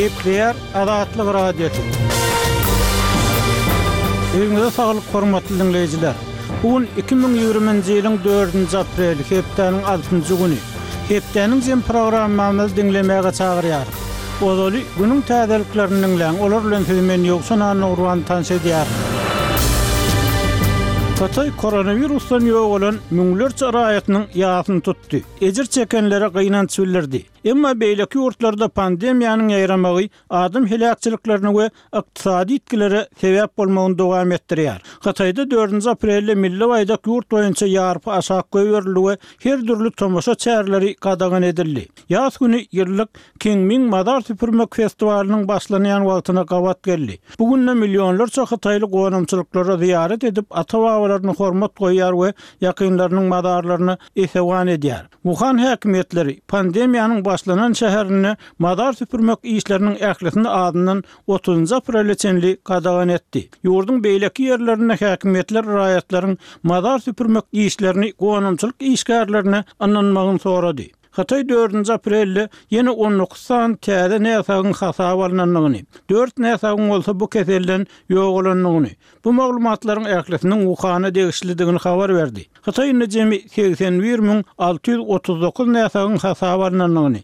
Nükleer Azatlyk Radiosu. Eýinize saglyk hormatly dinleýijiler. Bugün 2020-nji ýylyň 4-nji aprel, hepdeniň 6-njy güni. Hepdeniň jem programmamyzy dinlemäge çagyrýar. Ozaly günüň täzeliklerini dinleň, olar bilen men ýoksan Nurwan tanış edýär. Hatay koronavirusdan ýok bolan müňlerçe raýatynyň ýasyny tutdy. Ejir çekenlere gynanç bildirdi. Emma beýleki ýurtlarda pandemiýanyň ýayramagy adam helakçylyklarına we ykdysady itkilere sebäp bolmagyny dowam etdirýär. Hatayda 4-nji aprelde milli baýdak ýurt boýunça ýarpy aşak goýberildi we her türlü tomoşa çäherleri gadagan edildi. Ýaz güni ýyllyk Kingming Madar Süpürmek festivaliniň başlanýan wagtyna gawat geldi. Bugünne millionlarça hataylyk gonamçylyklara ziýaret edip ata-babalaryny hormat goýýar we ýakynlarynyň madarlaryny esewan edýär. Wuhan häkimetleri pandemiýanyň başlanan şäherine madar süpürmek işlerinin ählisini adından 30 aprel içinli gadagan etdi. Ýurdun beýleki ýerlerine häkimetler raýatlaryň madar süpürmek işlerini gonamçylyk işgärlerine anlanmagyny sorady. Hatay 4-nji aprelde ýene 19 san täze näsagyň hasaba alınanyny, 4 näsagyň bolsa bu keselden ýok bolanyny, bu maglumatlaryň ählisiniň Wuhan'a degişlidigini habar berdi. Hatayň jemi 81.639 näsagyň hasaba alınanyny,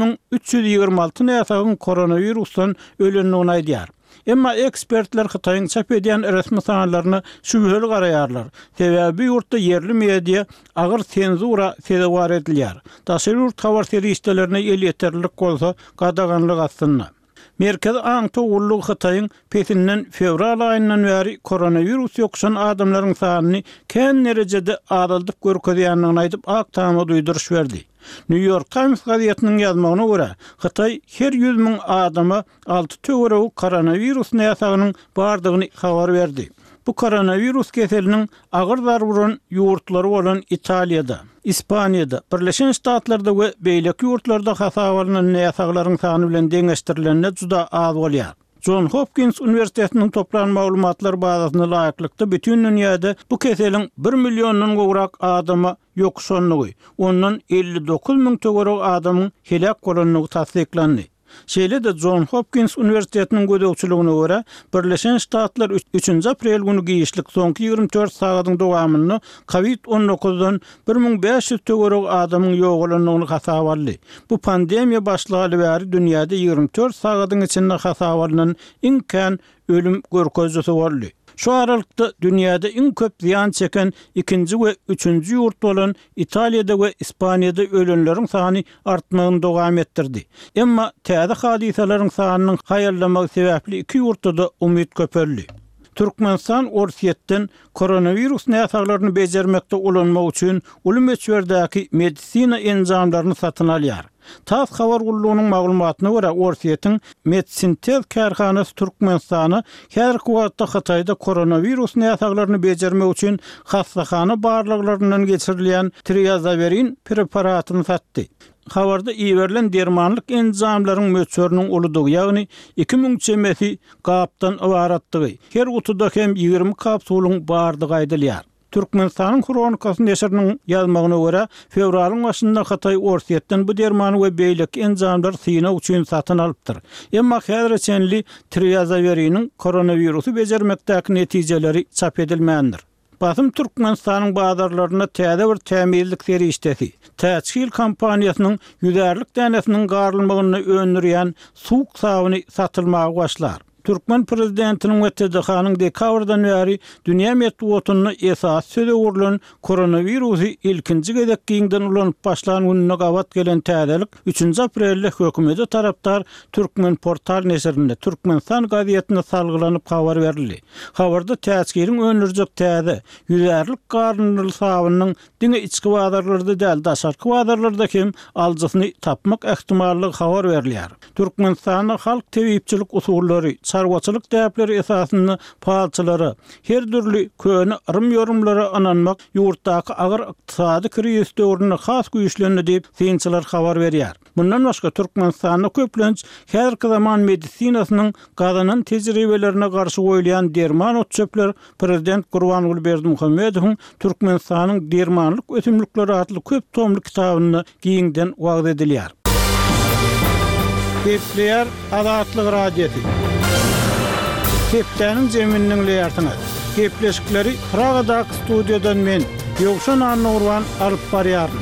3.326 näsagyň koronavirusdan ölendigini aýdýar. Emma ekspertler Hatayň çap edýän resmi sanalaryny şübheli garaýarlar. Sebäbi ýurtda yerli media agyr senzura sebäp edilýär. Daşary ýurt habar serýişlerine el ýeterlik bolsa gadaganlyk aslynda. Merkez Aňto ullugy Hatayň petinden fevral aýyndan bäri koronavirus ýokşan adamlaryň sanyny kän derejede azaldyp görkezýändigini aýdyp aktama duýduruş berdi. New York Times gazetynyň ýazmagyna görä, Hatay her 100.000 adama 6 töwerek koronavirus näsagynyň bardygyny habar berdi. Bu koronavirus keseliniň agyr zaruran ýurtlary bolan Italiýada, Ispaniýada, Birleşen Ştatlarda we beýleki ýurtlarda hasaba alynan näsaglaryň sany bilen deňeşdirilenine juda az bolýar. Johns Hopkins Üniversitetiniň toplan maglumatlar bazasyna laýyklykda bütün dünýäde bu keseliň 1 millionyň gowrak adama ýokşanlygy, ondan 59.000 töwerek adamyň helak bolanlygy tasdiklandy. Şeýle de Johns Hopkins Üniversitetiniň gödäwçiligine görä, Birleşen Ştatlar 3-nji aprel güni giýişlik soňky 24 sagatyň dowamyny COVID-19-dan 1500 töwerek adamyň ýok bolanyny hasaba aldy. Bu pandemiýa başlagaly bäri dünýäde 24 sagatyň içinde hasaba alynan iň kän ölüm görkezjisi boldy. Şu aralykda dünýäde iň köp ziýan çeken 2-nji we 3-nji ýurt bolan Italiýada we Ispaniýada ölenleriň sany artmagyny dowam etdirdi. Emma täze hadisalaryň sanynyň haýallamagy sebäpli iki ýurtda da umyt köpeldi. Türkmenistan Orsiýetden koronavirus näsaglaryny bejermekde ulanmak üçin uly meçberdäki medisina enzamlaryny satyn alýar. TASS habar gullugynyň maglumatyna görä Orsiýetiň Medsintev karhanasy Türkmenistany her wagtda Hatayda koronavirus näsaglaryny bejermek üçin hastahana barlyklarynyň geçirilýän triazaverin preparatyny satdy. Habarda iýerilen dermanlyk enzamlaryň möçörüniň uludygy, ýagny 2000 çemesi gapdan ibaratdygy. Her utuda hem 20 kapsuluň bardygy aýdylýar. Türkmenistanyň kronikasy neşriniň ýazmagyna görä, fevralyň başynda Hatay Orsiýetden bu dermany we beýleki enzamlar syna üçin satyn alypdyr. Emma häzirçenli triazaveriniň koronavirusy bejermekdäki netijeleri çap edilmändir. Basym Türkmenistanyň bazarlaryna täze bir tämizlik serýişdesi, täçhil kampaniýasynyň ýüzerlik dänesiniň garlmagyny öňürýän suwuk sabyny satylmagy başlar. Türkmen prezidentiniň we TDH-nyň dekabrdan bäri dünýä medeniýetini esas söze urulan koronavirusy ilkinji gezek giňden ulanyp başlan gününe gawat gelen täzelik 3-nji aprelde hökümeti tarapdar Türkmen portal neşrinde Türkmenistan gazetyne salgylanyp habar berildi. Habarda täçhiliň öňürjek täze ýüzerlik garnyl sabynyň diňe içki bazarlarda däl daşarky bazarlarda hem aljasyny tapmak ähtimallygy habar berilýär. Türkmenistanyň halk tebipçilik usullary çarwaçylyk däpleri esasyny palçylary, her türlü köni ırım ýorumlary ananmak ýurtdaky agyr ykdysady kriz döwrüne has güýçlendi diýip synçylar habar berýär. Bundan başga Türkmenistanyň köplenç her zaman medisinasynyň gazanan tejribelerine garşy goýulan derman otçöpler prezident Gurbanguly Berdimuhammedowyň Türkmenistanyň dermanlyk ötümlikleri adly köp tomly kitabyny giňden wagt edilýär. Kepler Azatlyk Radiosu. Keplerin zemininin leyartına. Kepleşikleri Praga'daki stüdyodan men Yokşan Annurvan alıp barýaryn.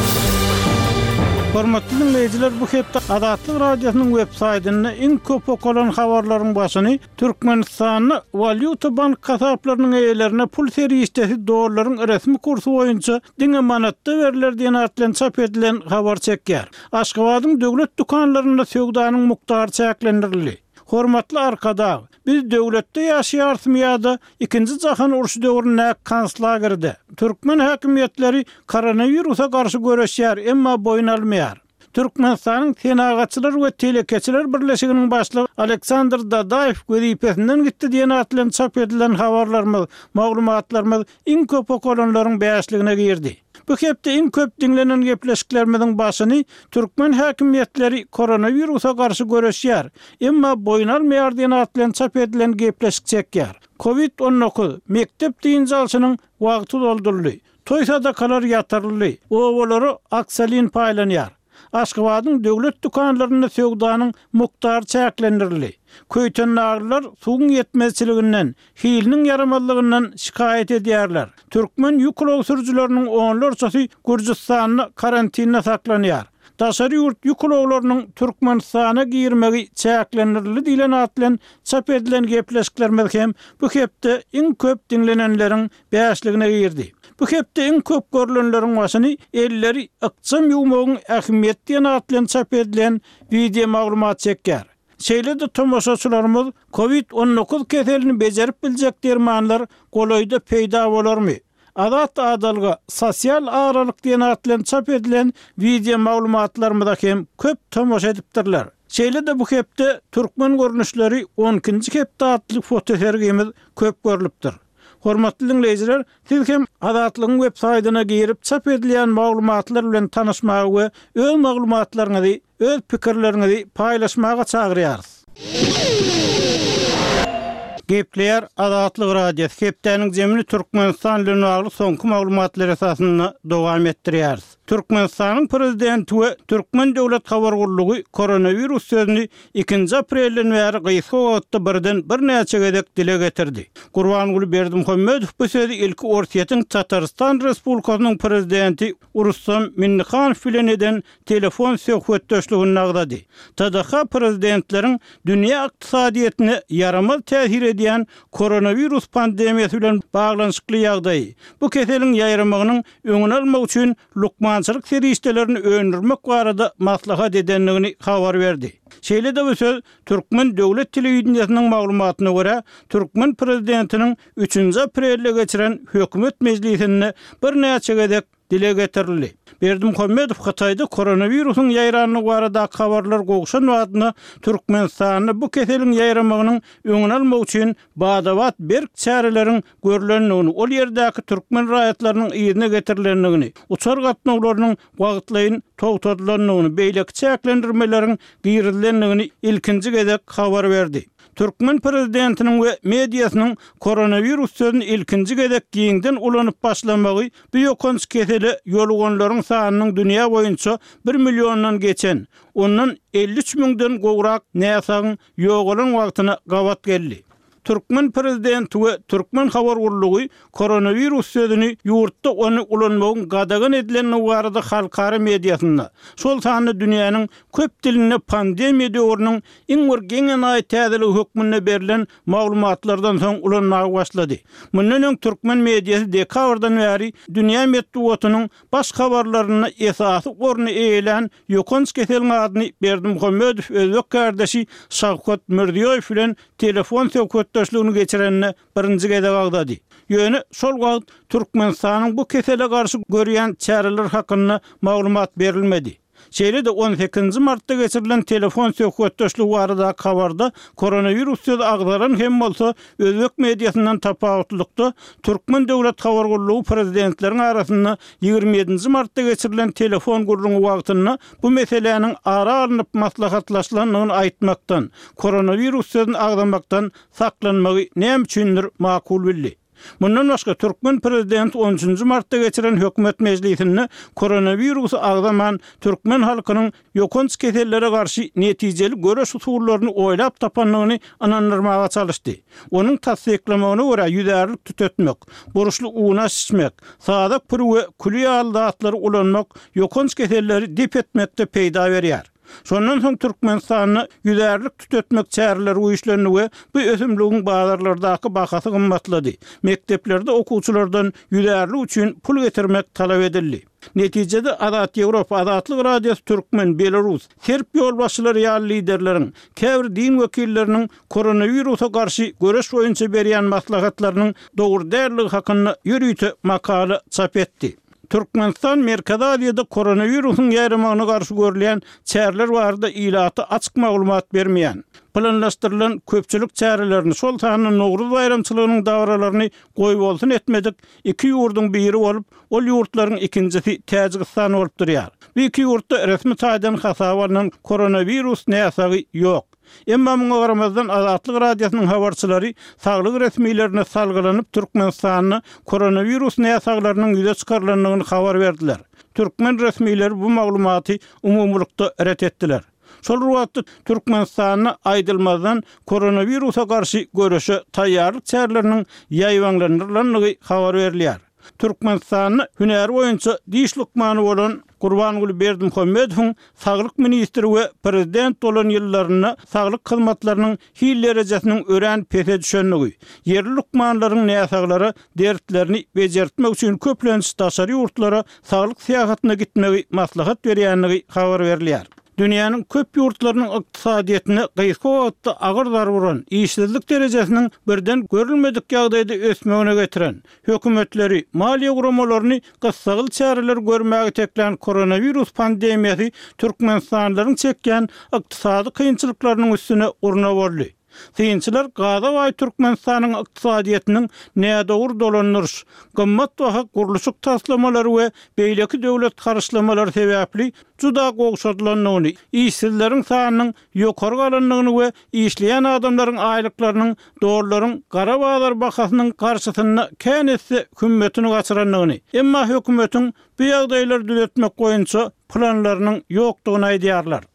Hormatly dinleyijiler, bu hepde Azatlyk Radiosynyň web-saýtyny iň köp okulan habarlaryň başyny Türkmenistanyň valyuta bank kasaplarynyň eýelerine pul serýişdesi dollaryň resmi kursu boýunça diňe manatda beriler diýen atlan çap edilen habar çekýär. Aşgabatyň döwlet dukanlarynda söwdanyň muktary çäklendirildi. Hormatly arkadaş, biz döwletde ýaşaýarsym ýa-da ikinji jahan uruşy döwrüne konslagerdi. Türkmen häkimetleri koronawirusa garşy göreşýär, emma boyun almaýar. Türkmenistanyň Senagatçylar we Telekeçiler Birleşiginiň başlygy Aleksandr Dadaýew gözüpesinden gitdi diýen atlan çap edilen habarlarymyz, maglumatlarymyz iň köp okulanlaryň beýasligine girdi. Bu hepde iň köp dinlenen gepleşiklerimiziň başyny Türkmen häkimetleri koronawirusa garşy göreşýär, emma boyun almaýar diýen atlan çap edilen gepleşik çekýär. Covid-19 mektep diýinjalçynyň wagty dolduruldy. Toý sadakalar ýatyryldy. Owalary aksalin paýlanýar. Aşgabatyň döwlet dukanlaryna söwdanyň muktary çäklendirildi. Köýten naglylar suwun ýetmezçiliginden, hiliniň ýaramallygynyň şikayet edýärler. Türkmen ýüklog sürüjileriniň onlarçasy Gürjistanyň karantinine saklanýar. Daşary ýurt ýükloglarynyň Türkmenistana girmegi çäklendirildi diýilen atlan çap edilen gepleşiklerimiz hem bu hepde iň köp dinlenenleriň beýasligine girdi. Bu hepde iň köp görülenleriň başyny elleri ykçam ýumagyň ähmiýet diýen atlan çap edilen video maglumat çekýär. Şeýle-de tomoşaçylarymyz Covid-19 keselini bejerip biljek dermanlar golaýda peýda bolarmy? Azat adalga sosial aralyk diýen atlan çap edilen video maglumatlarymyzda hem köp tomoşa edipdirler. Şeýle-de bu hepde türkmen görnüşleri 12-nji hepde atly fotosergimiz köp görülipdir. Hormatly dinleyijiler, siz hem Azatlygyň web-saýtyna girip çap edilen maglumatlar bilen tanyşmagy we öz maglumatlaryňyzy, öz pikirleriňizi paýlaşmaga çagyrýarys. Gepler Azatlyk Radiosu hepdeniň zemini Türkmenistan bilen bagly soňky maglumatlar esasynda dowam etdirýäris. Türkmenistanyň prezidenti we Türkmen döwlet habar gurulugy koronawirus sözüni 2 aprelden bäri gysga wagtda birden bir näçe gedek dile getirdi. Gurbanguly Berdimuhammedow bu sözü ilki Ortiýetiň Tatarstan Respublikasynyň prezidenti Rustam Minnihanow bilen eden telefon söhbetdeşligini nagdady. TDH prezidentleriň dünýä ykdysadyetine yaramaz täsir edýän koronawirus pandemiýasy bilen baglanyşykly ýagdaý. Bu keseliň ýaýramagynyň öňüni almak üçin lukmançylyk serişdelerini öňürmek barada maslahat edenligini habar berdi. Şeýle-de bu söz Türkmen döwlet telewizionynyň maglumatyna görä, Türkmen prezidentiniň 3 aprelde geçiren hökümet meclisinde bir näçe gedek dile getirildi. Berdimuhammedow Hataýda koronawirusyň ýaýranyny barada habarlar gowşan wagtynda Türkmenistanyny bu keseliň ýaýramagynyň öňüni almak üçin badawat berk çäreleriň görülenligini, ol ýerdäki türkmen raýatlarynyň ýerine getirilenligini, uçar gatnawlarynyň wagtlaýyn togtadylanlygyny, beýleki çäklendirmeleriň girilenligini ilkinji gedek habar berdi. Türkmen prezidentiniň we mediasynyň koronawirus sözüni ilkinji gedek giňden ulanyp başlamagy bu ýokanç keseli ýoluganlaryň sanynyň dünýä boýunça 1 milyondan geçen, ondan 53 000den gowrak näsagyň ýogalan wagtyna gawat geldi. Türkmen prezidenti we Türkmen habar gurulugy koronavirus sözüni ýurtda onu ulanmagyň gadagan edilen barada halkara mediasynda şol sany dünýäniň köp diline pandemiýa döwrüniň iň geňen täzeli hökmüne berilen maglumatlardan soň ulanmagy başlady. Mundan öň Türkmen mediasy dekabrdan bäri dünýä medeniýetiniň baş habarlaryna esasy orny eýelen ýokanç keseliň adyny Berdimuhammedow özbek kardeşi Şawkat Mirziýoýew bilen telefon söhbetdeşligini geçirenine birinji gedek agdady. Ýöne şol wagt Türkmenistanyň bu kesele garşy görýän çäreler hakynda maglumat berilmedi. Şeýle-de 18 martda geçirilen telefon söhbetdeşligi barada habarda koronavirus sözü agdaran hem bolsa özbek mediasyndan tapawutlykda Türkmen döwlet habar gurulugy prezidentleriň arasynda 27 martda geçirilen telefon gurulugy wagtynda bu meseleniň ara alınıp maslahatlaşylanlygyny aýtmakdan, koronavirus sözüni agdamakdan saklanmagy näme üçindir makul bildi. Bundan başga Türkmen prezidenti 13 martda geçiren hökümet meclisinde koronavirusu agdaman Türkmen halkynyň ýokunç kesellere garşy netijeli göreş usullaryny oýlap tapanlygyny anandyrmaga çalışdy. Onuň tasdiklamagyna görä ýüzärlik tütetmek, buruşly uğuna şişmek, sadak pürwe külü aldatlary ulanmak ýokunç keselleri dip etmekde peýda berýär. Şondan soň Türkmenistanyny ýüzärlik tütetmek çäreleri uýuşlandy we bu ösümligiň bazarlardaky bahasy gymmatlady. Mekteplerde okuwçylardan ýüzärlik üçin pul getirmek talap edildi. Netijede Azat Ýewropa, Azatlyk Radiosu Türkmen, Belarus, Serb ýolbaşçylary ýaly liderleriň, käbir din wekilleriniň koronawirusa garşy göreş boýunça berýän maslahatlarynyň dogry därligi hakynda ýürüýte makala çap etdi. Türkmenistan Merkezi Aziýada koronawirusyň ýarymagyna garşy görülen çäreler barada ilaty açyk maglumat bermeýän. Planlaşdyrylan köpçülik çärelerini şol sanyny Nowruz bayramçylygynyň dawralaryny goýup bolsun etmedik. Iki ýurduň biri bolup, ol ýurtlaryň ikincisi Täjikistan bolup durýar. Bu iki ýurtda resmi taýdan hasap alynan koronavirus näsagy ýok. Emma muňa garamazdan Azatlyk Radiosynyň habarçylary saglyk resmiýetlerine salgylanyp Türkmenistanyny koronavirus näsaklarynyň ýüze çykarlandygyny habar berdiler. Türkmen resmiýetleri bu maglumaty umumlukda ret etdiler. Şol wagtda Türkmenistanyny aýdylmazdan koronavirusa garşy göreşe taýýarlyk çäreleriniň ýaýwanlandyrylandygy habar berilýär. Türkmenistanyny hünär boýunça diş lukmany bolan Gurbanguly Berdimuhammedowyň saglyk ministri we prezident bolan ýyllaryna saglyk hyzmatlarynyň hil derejesiniň ören pete düşenligi, yerli lukmanlaryň näsaglary dertlerini bejertmek üçin köplenç daşary ýurtlara saglyk syýahatyna gitmegi maslahat berýänligi habar berilýär. Dünýäniň köp ýurtlarynyň ykdysadyýetyne gysga wagtda agyr zar vuran, işsizlik derejesiniň birden görülmedik ýagdaýda ösmegine getiren, hökümetleri maliýe guramalaryny gysgaly çäreler görmäge teklen koronavirus pandemiýasy Türkmenistanylaryň çekýän ykdysady kynçylyklarynyň üstüne urna boldy. Synçylar Gaza we Türkmenistanyň ykdysadyýetyniň nädogry dolanýaryş, gymmat we gurulşyk taslamalary we beýleki döwlet karşylamalary sebäpli juda gowşadylanlygyny, işsizleriň sanynyň ýokary galanlygyny we işleýän adamlaryň aýlyklarynyň dogrulyň gara bazar bahasynyň garşysyna känesi hümmetini gaçyranlygyny, emma hökümetiň bu ýagdaýlary düzeltmek boýunça planlarynyň ýokdugyny aýdýarlar.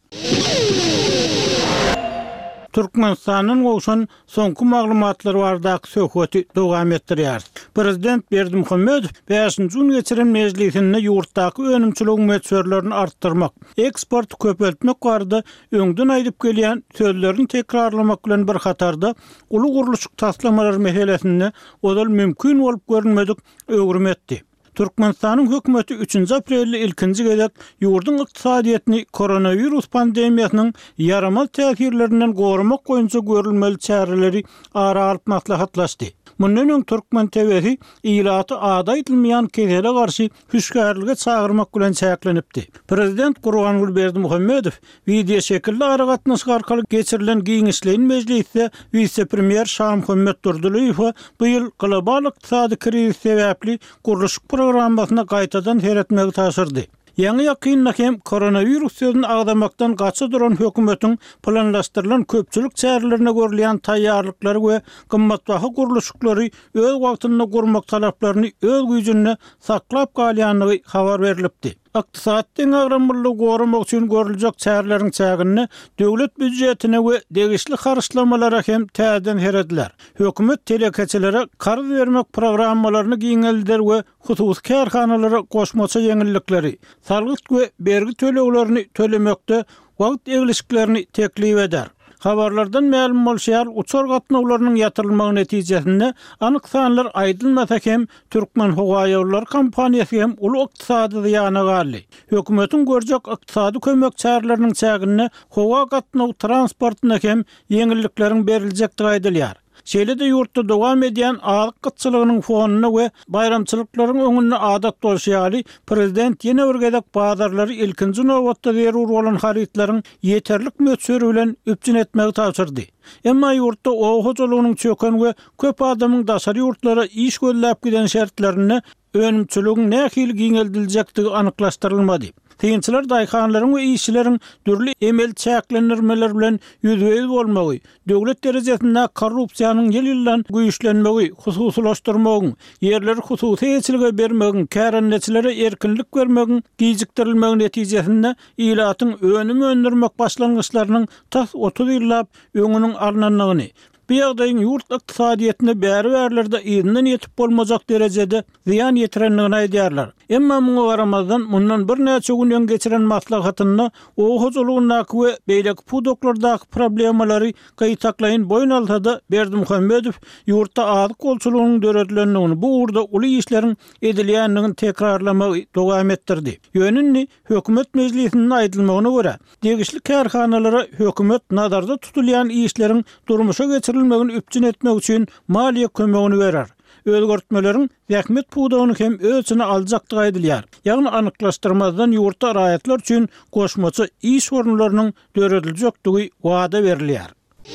Türkmenistanyň gowşan soňky maglumatlary bardak söhbeti dowam etdirýär. Prezident Berdimuhammedow 5-nji ýyl geçiren meclisinde ýurtdaky önümçilik möçberlerini artdyrmak, eksport köpeltmek barada öňden aýdyp gelýän sözlerini tekrarlamak bilen bir hatarda uly gurulşyk taslamalary meselesinde odal mümkin bolup görünmedik öwrüm etdi. Türkmenistanyň hökümeti 3 aprelde ilkinji gezek ýurduň ykdysadyýetyny koronavirus pandemiýasynyň yaramal täsirlerinden gorumak boýunça görülmeli çäreleri ara alyp maslahatlaşdy. Mundan öň Türkmen TV'si ilaty ada edilmeýän kesele garşy hüşgärlige çagyrmak bilen çäklenipdi. Prezident Gurbanguly Berdimuhammedow video şekilde ara gatnaşyk arkaly geçirilen giňişleýin meclisde vice-premier Şamhummet Durdulyýew bu ýyl global ykdysady kriz sebäpli gurulşyk programmasyna gaýtadan heretmegi taşyrdy. Ýa-ni ýakynla hem koronavirus sözüni agdamakdan gaça duran hökümetiň planlaşdyrylan köpçülik çärelerine görülýän taýýarlyklary we gymmatbaha gurulşyklary öz wagtynda gurmak talaplaryny öz güýjünde saklap galýanlygy habar berilipdi. Ykdysadyň agramlygyny gorumak üçin görüljek çäreleriň çägini döwlet büdjetine we degişli harçlamalara hem täzeden herediler. Hökümet telekeçilere karz bermek programmalaryny giňeldir we hususy kärhanalara goşmaça ýeňillikleri, salgyk we bergi töleglerini tölemekde wagt egilişiklerini teklip eder. Habarlardan ma'lum bolýar, uçar gatnawlarynyň ýatyrylmagy netijesinde anyk sanlar aýdylmasa hem Türkmen Howa ýollar kompaniýasy hem uly ykdysady ýana galy. Hökümetiň görjek ykdysady kömek çäreleriniň çägini howa gatnaw transportyna hem ýeňillikleriň beriljekdigi aýdylýar. Şeýle-de ýurtda dowam edýän alyk gytçylygynyň fonuny we bayramçylyklaryň öňünde adat bolýaly, prezident ýene bir gezek bazarlary ilkinji nowatda zerur bolan haritlaryň ýeterlik möçberi bilen üpjün etmegi tapşyrdy. Emma ýurtda ow hojalygynyň çöken we köp adamyň daşary ýurtlara iş gözläp giden şertlerini önümçiligiň nähili giňeldiljekdigi anyklaşdyrylmady. Kıyınçylar daýkanlaryň we işçilerin dürli emel çäklendirmeler bilen ýüzbeýiz bolmagy, döwlet derejesinde korrupsiýanyň ýyl-ýyldan güýçlenmegi, hususlaşdyrmagy, ýerleri hususy eçilige bermegi, kärenleçilere erkinlik bermegi, gijikdirilmegi netijesinde ilatyň önümi öndürmek başlangyçlarynyň tas 30 ýyllap öňüniň alnanlygyny, bu ýagdaýyň ýurt ykdysadyetine bäri-bärilerde ýygynyň ýetip bolmajak derejede ziýan ýetirenligini aýdýarlar. Emma muňa garamazdan mundan bir näçe gün öň geçiren maslahatyny o huzurlugynaky we beýleki pudoklardaky problemalary gaýtaklaýyn boýun alsada Berdimuhammedow ýurtda azyk golçulugynyň döredlenligini, bu urda uly işleriň edilýänligini tekrarlamagy dowam etdirdi. Ýönünni hökümet mejlisinde aýdylmagyna görä, degişli kärhanalara hökümet nazarda tutulýan işleriň durmuşa geçirilmegini üpçün etmek üçin maliýe kömegini berer. Özgörtmelerin zähmet pudagyny hem ölçüne aljakdygy aýdylýar. Ýagny anyklaşdyrmazdan ýurtda raýatlar üçin goşmaçy iş orunlarynyň döredilýekdigi wada berilýär.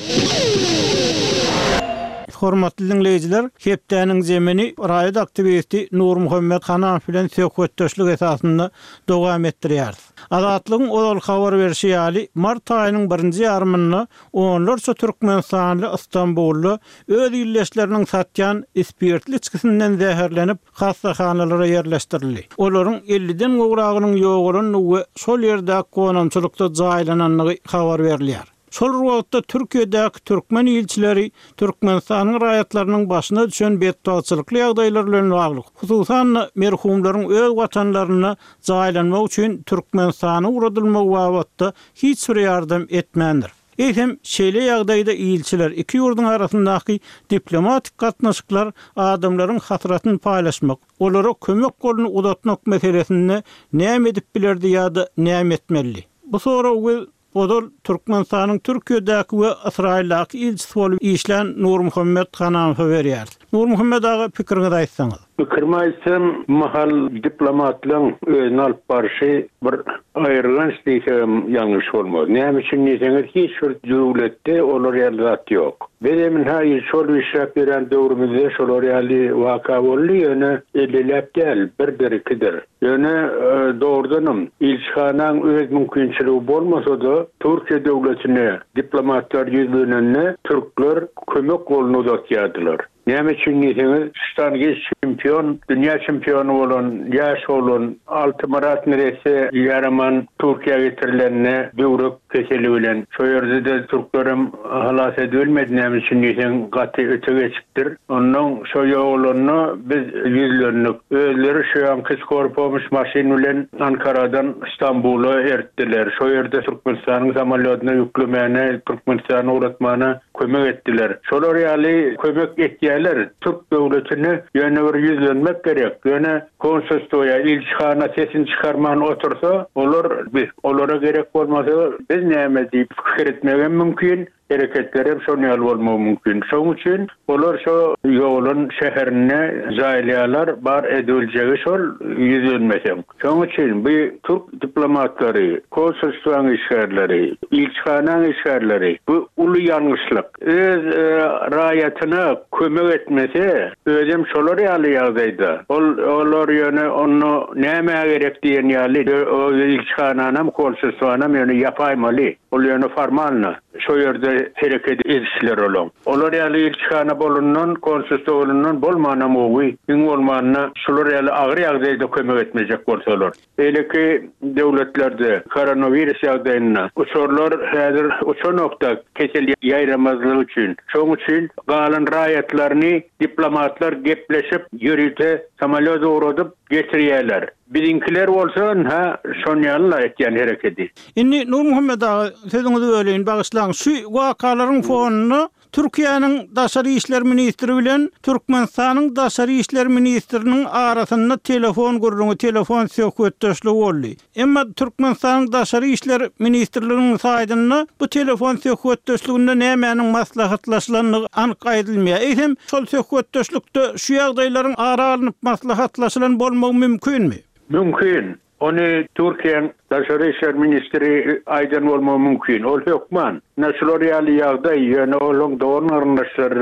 Hormatly dinleyijiler, hepdäniň zemini raýat aktivisti Nur Muhammed Hanan bilen söhbetdeşlik esasynda dowam etdirýär. Azatlygyň ol habar berişi ýaly mart aýynyň 1-nji ýarmyny onlarça türkmenstanly Istanbully öz ýylleşleriniň satýan spirtli içkisinden zäherlenip hastahanalara ýerleşdirildi. Olaryň 50-den gowragynyň ýogulyny we şol ýerde konamçylykda jaýlananlygy habar berilýär. Şol wagtda Türkiýedäki türkmen ilçileri Türkmenistanyň raýatlarynyň başyna düşen beýtdagçylykly ýagdaýlar bilen baglyk. Hususan merhumlaryň öz watanlaryna jaýlanmak üçin Türkmenistana uradylmak wagtda hiç bir ýardam etmändir. Eýsem şeýle ýagdaýda ilçiler iki ýurduň arasyndaky diplomatik gatnaşyklar adamlaryň hatyratyny paýlaşmak, olara kömek goluny uzatmak meselesinde näme edip bilerdi ýa-da näme etmeli. Bu soragy Odol Türkmenistanyň Türkiýedäki we Israildaky ilçisi bolup işlän Nur Muhammed Hanaňa berýär. Nur Muhammed aga pikiriňizi aýtsaňyz. Pikirimi aýtsam, mahal diplomatlaryň özüne alyp barşy bir aýrylan işleýän ýalňyş bolmaz. Näme üçin diýseniz, hiç bir döwletde olar ýalat ýok. Benim hayır şol işrep veren döwrümizde şol ýaly waka boldy, ýöne elläp gel, bir-birikidir. Ýöne doğrudanım ilçhanaň öz mümkinçiligi bolmasa-da Türkiýe döwletine diplomatlar ýüzlenende türkler kömek goluny uzatýardylar. Näme üçin diýseniz, ştangy çempion, dünýä çempionu bolan, ýaş bolan, Alty Marat neresi ýaraman Türkiýe getirilenine döwrek keseli bilen şo ýerde de türklerim halas edilmedi. Näme üçin diýsen gaty öte geçipdir. Onuň şo ýoluny biz ýüzlendik. Özleri şu an kız korpumuş maşin bilen Ankara'dan İstanbul'a ertdiler. Şo ýerde Türkmenistanyň samolyotyna ýüklemene, Türkmenistana uğratmana kömek etdiler. Şolar ýaly kömek etdiler. Türk döwletine ýöne bir ýüzlenmek gerek. Ýöne konsulstoya, ilçhana sesini çıkarman otursa, olara gerek bolmasa biz näme diýip fikir etmegen mümkin. Hareketlerim şoňal bolmagy mümkin. Şoň üçin olar şo ýolun şäherine jaýlaýarlar, bar ediljegi şol ýüzlenmesem. Şoň üçin bu Türk diplomatlary, konsulstoň işgärleri, ilçhana işgärleri bu uly ýalňyşlyk. Öz raýatyna kömek etmese, özüm şolar ýaly ýagdaýda. Olar ýöne onu näme gerek diýen ýaly o ilçhananam, konsulstoňam ýöne ýapaýmaly. Ol ýöne formalna. Şo ýerde hareket edişler olan. Olar ýaly ilçhana bolundan, konsulstoňdan bolmana mowy, iň bolmana şolar ýaly agyr ýagdaýda kömek etmejek bolsalar. Belki döwletlerde koronavirus ýagdaýyna uçurlar häzir uçan nokta kesel ýaýramazlygy üçin. Şoň üçin galan raýatlaryny diplomatlar gepleşip ýürüte samolyot uğradyp getirýärler. Birinkiler bolsa ha şoňalla etýän hereketi. Indi Nur Muhammed aga sözüňizi böleýin bagyşlaň. Şu wakalaryň fonuny Türkiýanyň Daşary işler ministri bilen Türkmenistanyň Daşary işler ministriniň arasynda telefon gurrungy, telefon söhbetdeşligi boldy. Emma Türkmenistanyň Daşary işler ministrliginiň saýtynda bu telefon söhbetdeşliginde nämenin maslahatlaşylanlygy anyk aýdylmýar. Eýsem şol söhbetdeşlikde şu ýagdaýlaryň ara alınıp maslahatlaşylan bolmagy mümkinmi? Mümkin. Onu Türkiýanyň Daşary işler ministri aýdan bolmagy mümkin. Ol hökman. Näşeler ýaly ýagdaý, ýöne olun dowrun arnaşlar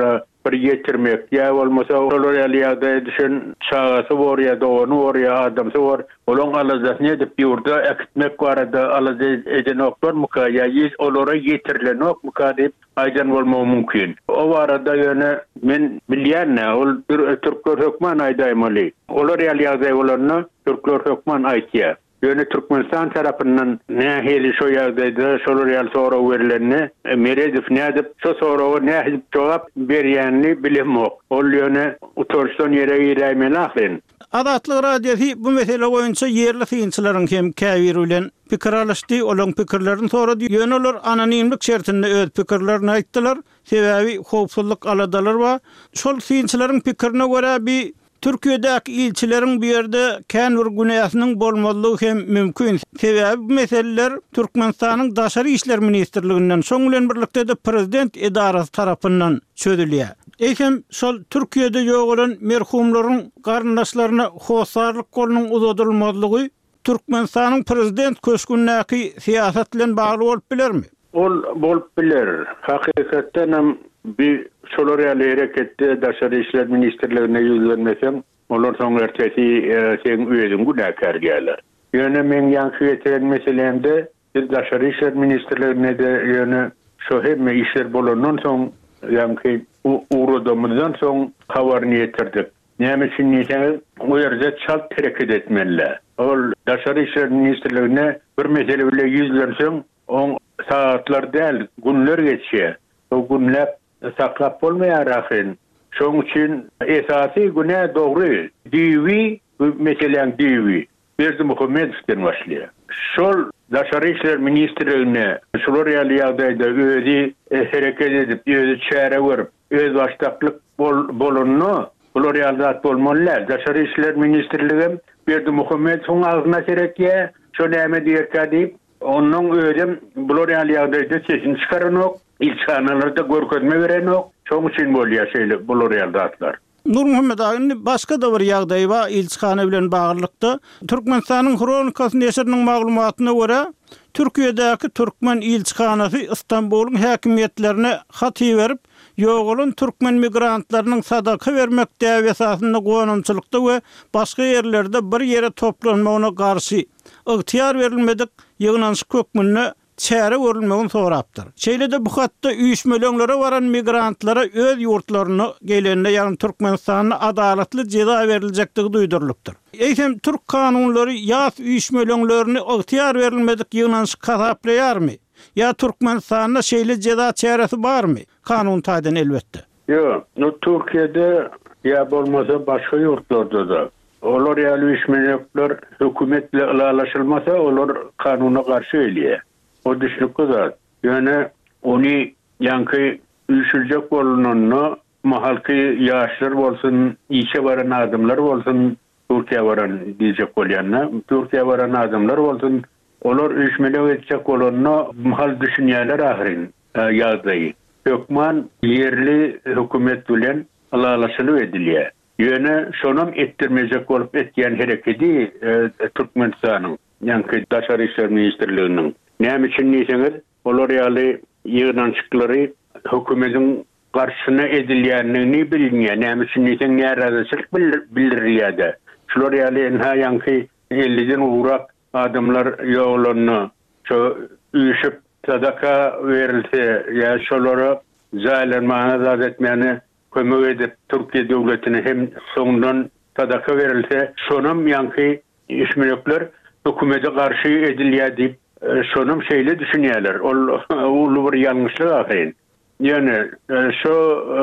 bir getirmek ya olmasa olar ýa-da düşen çağası var ya da onu var ya adamsı var olan alazasını edip yurda ekitmek barada alaz eden oklar mukaya yiz olara getirilen ok mukadip aydan bolmagy mümkin. O arada ýöne men bilýän ol Türkler hökman aýdaýmaly. Olar ýa-da olarny Türkler hökman aýtýar. Ýöne Türkmenistan tarapyndan nähili şo ýagdaýda şolar ýaly sora berilenni Meredif nädip şo soraga nähili jogap berýänini bilemok. Ol ýöne utorsdan ýere ýeräýmeli ahyryn. Adatlyk radiosi bu mesele boýunça yerli synçylaryň hem käbir bilen pikir alışdy, olan pikirlerini sorady. Ýöne olar anonimlik şertinde öz pikirlerini aýtdylar. Sebäbi howpsuzlyk aladalar we şol synçylaryň pikirini görä bir Türkiýedäki ilçileriň bir ýerde kän bir günahynyň bolmalygy hem mümkin. Sebäbi bu meseleler Türkmenistanyň Daşary işler ministrliginden şoň bilen birlikde de prezident edarasy tarapyndan çözülýär. Ekem şol Türkiýede ýok bolan merhumlaryň garyndaşlaryna howsarlyk golunyň uzatylmalygy Türkmenistanyň prezident köşkündäki siýasat bilen bagly bolup bilermi? Ol bolup biler. Hakykatdan hem bir şolar ýaly hereketde Daşary işler ministrligine ýüzlenmesem, olar soň ertesi sen özüň günäkär gelýär. Ýöne men ýanky getiren meselemde Daşary işler ministrligine de ýöne şo hemme işler bolandan soň ýanky uğradymyzdan soň habaryny ýetirdik. Näme üçin diýseniz, o ýerde çalt hereket etmeliler. Ol Daşary işler ministrligine bir mesele bilen ýüzlenseň, on saatlar däl, günler geçýär. O günler saklap bolmaýar ahyryn. Şoň üçin esasy güne dogry diwi meselen diwi Berdimuhamedowden başlaýar. Şol Daşary işler ministrligine şolar ýaly ýagdaýda özü hereket edip, özü çäre berip, öz başdaklyk bolunny bular ýaldat bolmalylar. Daşary işler ministrligi Berdimuhamedowyň agyna serekýär. Şo näme diýerkä diýip, onuň özüm bular ýaly ýagdaýda sesin çykaranok, ilçanalarda görkezme berenok. Şoň üçin bolýar şeýle bular ýaldatlar. Nur Muhammed agyny başga da bir ýagdaý bar ilçihana bilen baglykda. Türkmenistanyň Kronikasy neşriniň maglumatyna görä, Türkiýedäki Türkmen ilçihanasy Istanbulyň häkimetlerine hat berip, ýogulan türkmen migrantlarynyň sadaka bermek däw esasynda gonamçylykda we başga ýerlerde bir ýere toplanmagyna garşy ygtyýar berilmedik ýygnanşyk kökmünde çäre görülmegin sorapdyr. Şeýlede bu hatda üýüşmelöňlere baran migrantlara öz ýurtlaryna gelende ýa-ni Türkmenistanyň adalatly jeza beriljekdigi duýdurulupdyr. Eýsem Türk kanunlary ýas üýüşmelöňlerini ygtyýar berilmedik ýygnanşyk hasaplaýarmy? Ya Türkmenistan'da şeýle jeza çäresi barmy? Kanun taýdan elbetde. Yo, Türkiýede ya bolmasa başga ýurtlarda da olar ýaly üýüşmelöňler hökümetle alaşylmasa olar kanuna garşy elýär. O düşnükü zat. Yani onu yankı üyüşülecek bolunanına mahalki yaşlar bolsun, işe varan adamlar bolsun, Türkiye varan diyecek bolyanına, Türkiye varan adamlar bolsun, olar üyüşmelek edecek bolunana mahal düşünýärler ahyryn ýagdaýy. Hökman yerli hökümet bilen alaşylyp edilýär. Ýöne şonam etdirmejek bolup etýän hereketi Türkmenistanyň, yankı Daşary işler ministrliginiň. Näme üçin diýseniz, olar ýaly ýygnançyklary hökümetiň garşyna edilýänini bilýär. Näme üçin diýseniz, närazyçylyk bildirýär. Şolar ýaly ýanky 50-den urak adamlar ýoglanyny şo üýüşüp sadaka berilse ýa şolara zaýlanmagyna zat etmäni kömek edip Türkiýe döwletine hem soňdan sadaka berilse, şonam ýanky üýüşmelekler hökümete garşy edilýär diýip şonum şeýle düşünýärler. Ol bir ýalňyşlyk ahyryn. Ýöne şo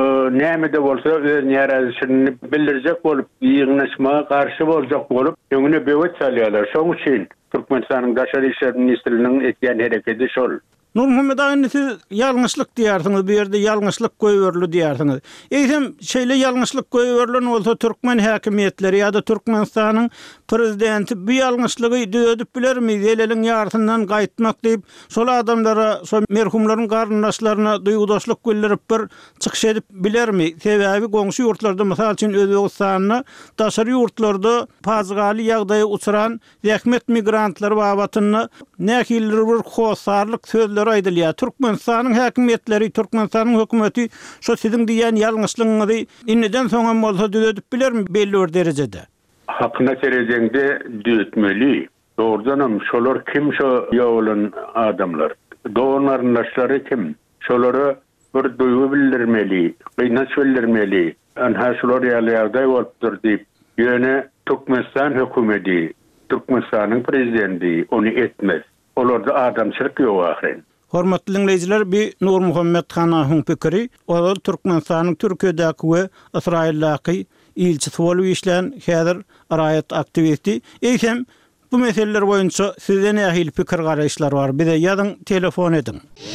näme de bolsa öz närazyçylygyny bildirjek bolup, ýygnashmaga garşy boljak bolup, öňüne bewet salýarlar. Şoň üçin Türkmenistanyň Daşary işler ministrliginiň etýän hereketi şol. Nur Muhammed agyny siz ýalňyşlyk diýärsiňiz, bu ýerde ýalňyşlyk goýberli diýärsiňiz. Eýsem şeýle ýalňyşlyk goýberlen bolsa Türkmen häkimetleri ýa-da Türkmenistanyň prezidenti bu ýalňyşlygy düýedip bilermi? Zeleliň ýartyndan gaýtmak diýip, şol adamlara, şol merhumlaryň garyndaşlaryna duýgudaşlyk bildirip bir çykyş edip bilermi? Sebäbi goňşy ýurtlarda, mysal üçin Özbegistanyň daşary ýurtlarda pazgaly ýagdaýa uçuran zähmet migrantlar babatyny nähildir bir howsarlyk sözler sözleri aýdylýar. Türkmenistanyň häkimetleri, Türkmenistanyň hökümeti şo siziň diýen ýalňyşlygyňyzy inniden soňam bolsa düzeltip bilermi belli bir derejede? Hakyna serejende düzeltmeli. Doğrudanam şolar kim şo ýolan adamlar? Doğrunaşlary kim? Şolary bir duýgu bildirmeli, gynanç bildirmeli. Anha şolar ýaly bolupdyr diýip ýöne Türkmenistan hökümeti, Türkmenistanyň prezidenti onu etmez. Olarda adamçylyk ýok ahyren. Hormatly dinleýijiler, bir Nur Muhammed Hanahyň pikiri, o Türkmenistanyň Türkiýedäki we Israildaky ilçisi bolup işleyen häzir araýat aktivisti. Eýsem bu meseleler boýunça sizden nähili pikir garaýşlar bar? Bize ýazyň, telefon edin.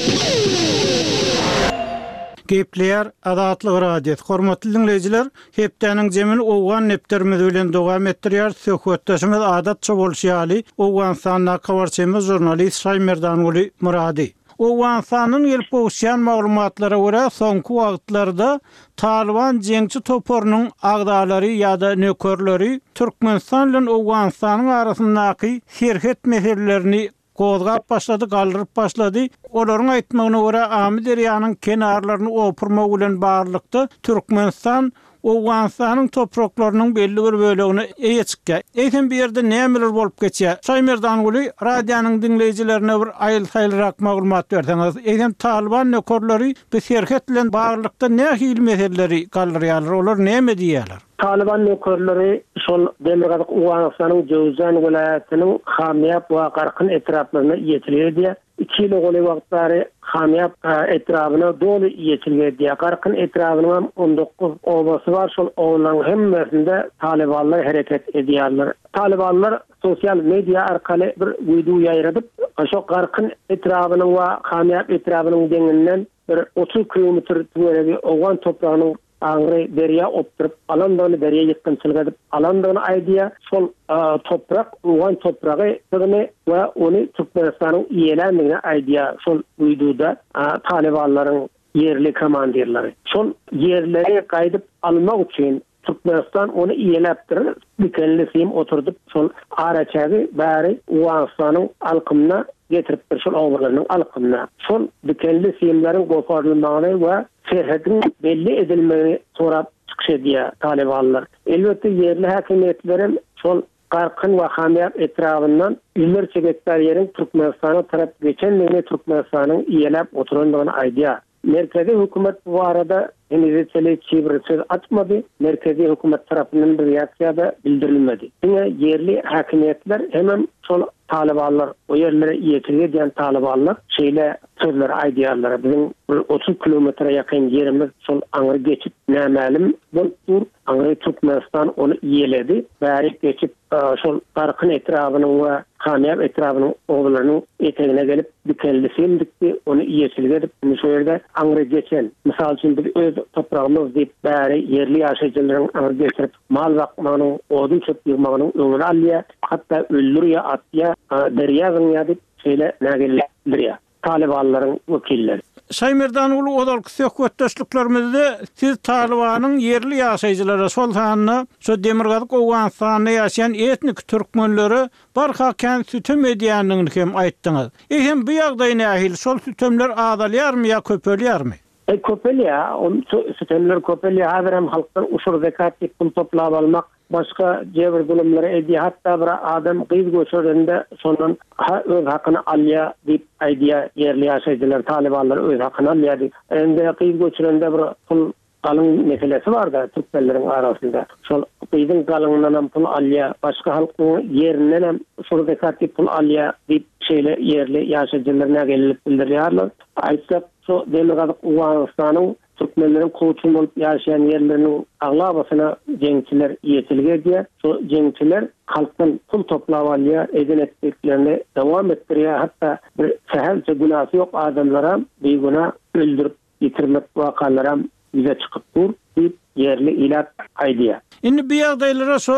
Gepler Azatlyk Radio. Hormatly dinleýijiler, hepdeniň jemini owgan nepterimiz bilen dowam etdirýär. Söhbetdeşimiz adatça bolýaly. Owganstanda kawarçymyz jurnalist Şaýmerdan Uly Murady. Owganstanyň ýelip bolýan maglumatlara görä soňky wagtlarda Taliban jeňçi toporunyň agdalary ýa-da nökerleri Türkmenistan bilen Owganstanyň arasyndaky serhet meselelerini gozgap başlady, galdyryp başlady. Olaryň aýtmagyna görä Amy derýanyň kenarlaryny opurmak bilen barlykda Türkmenistan Owganstanyň topraklarynyň belli bir bölegini eýetkä. Eýsem bir ýerde nämeler bolup geçýär? Şaýmerdan Uly radionyň dinleýijilerine bir aýyl-saýlyrak maglumat berseňiz. Eýsem Taliban nökerleri bu serhet bilen barlykda nähili meseleleri galdyrýarlar? Olar näme diýýärler? Taliban nökerleri şol Demirgazyk Owganstanyň Jowzan welaýatynyň Hamyap we Garkyn etraplaryna ýetilýär. 2 ýyl goly wagtlary Hamyap etraplaryna dolu ýetilýär. Garkyn etraplarynyň 19 obasy bar. Şol owalarnyň hemmesinde Talibanlar hereket edýärler. Talibanlar sosial media arkaly bir video ýaýradyp, şo Garkyn etraplarynyň we Hamyap etraplarynyň deňinden bir 30 kilometr töweregi Owgan toprağynyň Angry derya opturup, alandagyny derya ýetkinçilik edip, alandagyny aýdýa şol toprak, Owgan topragy ýygyny we ony Türkmenistanyň ýelendigine aýdýa şol uyduda Talibanlaryň yerli komandirleri. Şol yerleri gaýdyp almak üçin Türkmenistan onu ýeläpdir. Dikenli sim oturdup şol araçagy bäri Owganstanyň alkymyna getirip şol owlarynyň alkymyna. Şol dikenli simleriň goparylmagyny we serhedin belli edilmegini sorap çykyş edýär Talibanlar. Elbetde yerli häkimetlerin şol Garkyn we Hamyap etrafyndan ýüllerçe gektar ýeriň Türkmenistana tarap geçenligini Türkmenistanyň ýelep oturandygyny aýdýar. Merkezi hükümet bu arada henüzçeli bir söz açmadı. Merkezi hükümet tarafından bir reaksiya da bildirilmedi. Yine yerli hakimiyetler hemen şol Talibanlar, o yerlere yetilge diyen Talibanlar şeyle sözler aydiyarlara. Bizim 30 kilometre yakın yerimiz şol Angry geçip nämälim bolupdur. Angry Türkmenistan onu iyeledi. Bäri geçip şol Garkyn etrafynyň we Hamyap etrafynyň owlarynyň etegine gelip dikenlisin dikdi. Onu iyetilge edip şu yerde Angry geçen. Misal üçin biz öz toprağımız diýip bäri yerli ýaşaýjylaryň Angry geçirip mal bakmagynyň, odun çöp ýygmagynyň öňüne alýar. Hatda öldürýär, atýar, derýagyň ýadyp şeýle nägeldirýär. Talibanlaryň wekilleri. Şaýmerdan Uly odalyk söhbetdeşliklerimizde siz Talibanyň yerli ýaşaýjylary şol hanyny şu Demirgazyk Owganstanyna ýaşaýan etnik türkmenleri barha kän sütüm edýändigini hem aýtdyňyz. Hem bu ýagdaý nähili şol sütümler azalýarmy ýa köpelýärmi? Köpelýär, on sütümler köpelýär. Häzir hem halkdan uşur zekat pul toplap almak, başka jebir zulümleri edýär. Hatta bir adam gyz göçürende şondan öz hakyny alýar diýip aýdýar yerli ýaşaýjylar, Talibanlar öz hakyny alýar diýip. Ende gyz göçürende bir pul galyň meselesi bar da türkmenleriň arasynda. Şol gyzyň galyňyndan pul alýar, başga halkyň ýerinden hem uşur zekat pul alýar diýip şeýle yerli ýaşaýjylar nägelip bildirýärler. Aýtsak şu Demirgazyk Owganstanyň türkmenleriň koçun bolup ýaşaýan ýerleriniň aglabasyna jeňçiler ýetilge diýär. Şu jeňçiler halkdan pul toplap alýar, edenetliklerini dowam etdirýär. Hatda bir sähelçe günahsy ýok adamlara beýguna öldürüp ýitirmek wakalara ýüze çykyp dur diýip yerli ilat aýdýar. Indi bu ýagdaýlara şu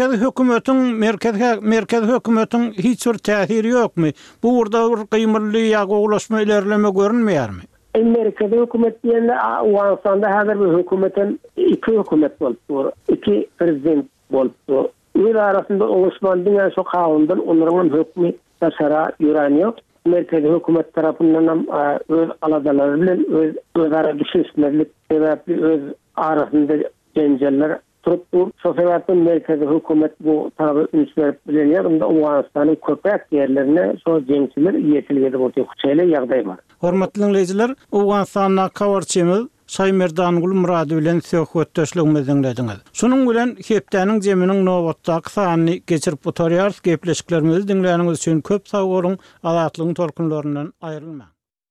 merkezi hökümetiň hiç bir täsiri ýokmy? Bu urda bir gymyrly ýa gowlaşma ilerleme görünmeýärmi? Merkezi hökümet diýende Owganstanda häzir bir hökümetin iki hökümet bolupdur. İki prezident bolupdur. Ýer arasynda oňuşman diňe şu kawundan onlaryň hökmi taşara ýören ýok. merkezi hökümet tarapyndan öz aladalary bilen özara düşüşmezlik sebäpli öz arasynda jenjeller turupdur. Şo sebäpden merkezi hökümet bu tarapy ünsberip bilen ýa-da Awganystanyň köpek ýerlerine şo jeňçiler ýetilgedi boldy. Şeýle ýagdaý bar. Hormatly dinleýijiler, Awganystanyň kawarçymyz Saýmerdanguly Murady bilen söhbetdeşligimizi dinlediňiz. Şunuň bilen hepdeniň jeminiň nowatdaky sanyny geçirip oturýar, gepleşiklerimizi dinleýäniňiz üçin köp sag bolun. Azatlygyň tolkunlaryndan aýrylma.